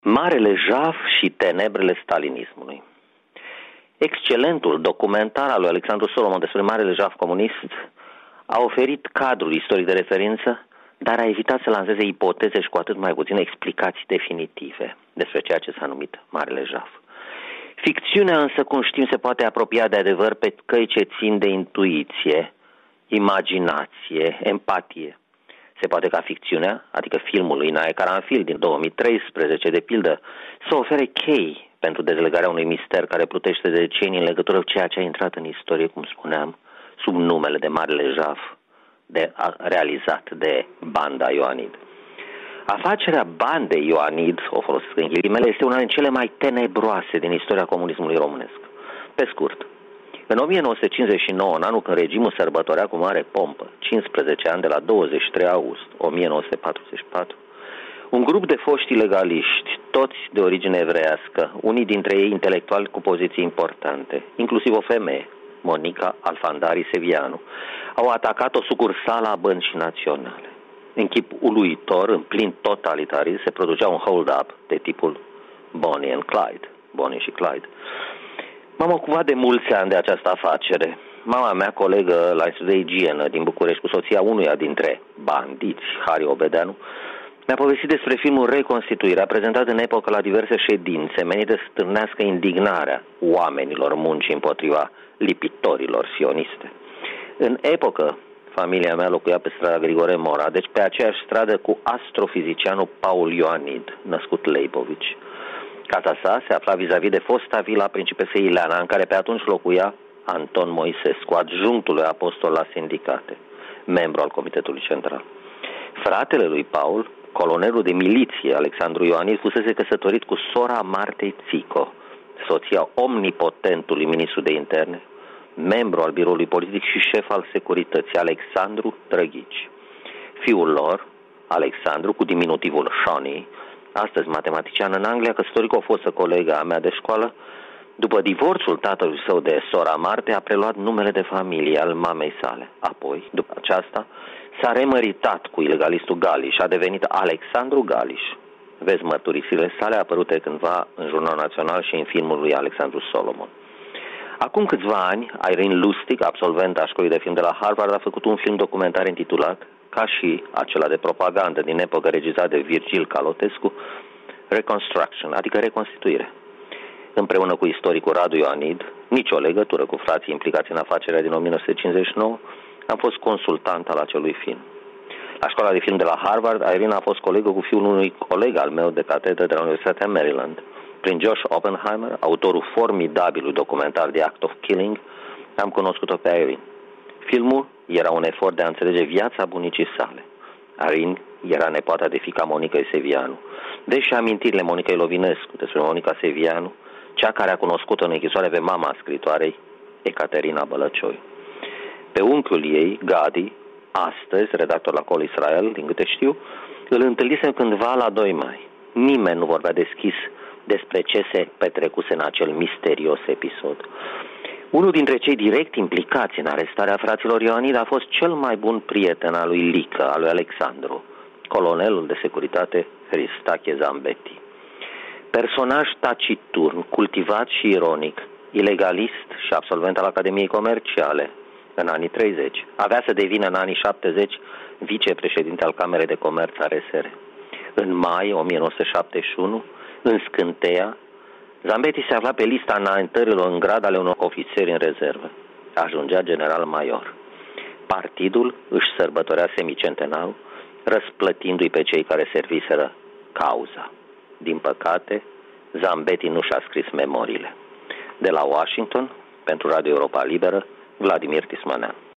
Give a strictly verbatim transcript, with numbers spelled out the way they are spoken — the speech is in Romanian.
Marele Jaf și tenebrele stalinismului. Excelentul documentar al lui Alexandru Solomon despre Marele Jaf comunist a oferit cadrul istoric de referință, dar a evitat să lanseze ipoteze și cu atât mai puține explicații definitive despre ceea ce s-a numit Marele Jaf. Ficțiunea însă, cum știm, se poate apropia de adevăr pe căi ce țin de intuiție, imaginație, empatie. Se poate ca ficțiunea, adică filmul lui Nae Caranfil din două mii treisprezece, de pildă, să ofere chei pentru dezlegarea unui mister care plutește de decenii în legătură cu ceea ce a intrat în istorie, cum spuneam, sub numele de Marele Jaf, de, a, realizat de banda Ioanid. Afacerea bandei Ioanid, o folosesc în ghilimele, este una din cele mai tenebroase din istoria comunismului românesc. Pe scurt, în o mie nouă sute cincizeci și nouă, în anul când regimul sărbătorea cu mare pompă, cincisprezece ani de la douăzeci și trei august o mie nouă sute patruzeci și patru, un grup de foști ilegaliști, toți de origine evreiască, unii dintre ei intelectuali cu poziții importante, inclusiv o femeie, Monica Alfandari Sevianu, au atacat o sucursală a Băncii Naționale. În chip uluitor, în plin totalitarism, se producea un hold-up de tipul Bonnie and Clyde, Bonnie și Clyde. M-am ocupat de mulți ani de această afacere. Mama mea, colegă la Institutul de Igienă din București, cu soția unuia dintre bandiți, Hari Obedeanu, mi-a povestit despre filmul Reconstituirea, prezentat în epocă la diverse ședințe, menite să stârnească indignarea oamenilor muncii împotriva lipitorilor sioniste. În epocă, familia mea locuia pe strada Grigore Mora, deci pe aceeași stradă cu astrofizicianul Paul Ioanid, născut Leibovici. Casa sa se afla vis-a-vis de fosta vila Principesei Ileana, în care pe atunci locuia Anton Moisescu, adjunctul lui apostol la sindicate, membru al Comitetului Central. Fratele lui Paul, colonelul de miliție Alexandru Ioanid, fusese căsătorit cu sora Martei Țico, soția omnipotentului ministru de interne, membru al biroului politic și șef al securității, Alexandru Drăghici. Fiul lor, Alexandru, cu diminutivul Shawnee, astăzi matematician în Anglia, căsătorit cu o fostă colegă a mea de școală, după divorțul tatălui său de sora Marte, a preluat numele de familie al mamei sale. Apoi, după aceasta, s-a remăritat cu ilegalistul Galiș, a devenit Alexandru Galiș. Vezi mărturisirile sale apărute cândva în Jurnal Național și în filmul lui Alexandru Solomon. Acum câțiva ani, Irene Lustig, absolventă a școlii de film de la Harvard, a făcut un film documentar intitulat, ca și acela de propagandă din epocă regizat de Virgil Calotescu, Reconstruction, adică reconstituire. Împreună cu istoricul Radu Ioanid, nicio legătură cu frații implicați în afacerea din o mie nouă sute cincizeci și nouă, am fost consultant al acelui film. La școala de film de la Harvard, Irene a fost colegă cu fiul unui coleg al meu de catedră de la Universitatea Maryland. Prin Josh Oppenheimer, autorul formidabilului documentar The Act of Killing, am cunoscut-o pe Irene. Filmul era un efort de a înțelege viața bunicii sale. Irene era nepoata de fiica Monica Sevianu. Deși amintirile Monicăi Lovinescu despre Monica Sevianu, cea care a cunoscut-o în închisoare pe mama scritoarei, Ecaterina Bălăcioi. Pe unchiul ei, Gadi, astăzi redactor la Col Israel, din câte știu, îl întâlnisem cândva la doi mai. Nimeni nu vorbea deschis despre ce se petrecuse în acel misterios episod. Unul dintre cei direct implicați în arestarea fraților Ioanid a fost cel mai bun prieten al lui Lică, al lui Alexandru, colonelul de securitate Hristache Zambeti. Personaj taciturn, cultivat și ironic, ilegalist și absolvent al Academiei Comerciale în anii treizeci. Avea să devină în anii șaptezeci vicepreședinte al Camerei de Comerț a R S R. În mai o mie nouă sute șaptezeci și unu, în scânteia, Zambeti se afla pe lista înaintărilor în grad ale unor ofițeri în rezervă. Ajungea general major. Partidul își sărbătorea semicentenarul, răsplătindu-i pe cei care serviseră cauza. Din păcate, Zambeti nu și-a scris memoriile. De la Washington, pentru Radio Europa Liberă, Vladimir Tismanean.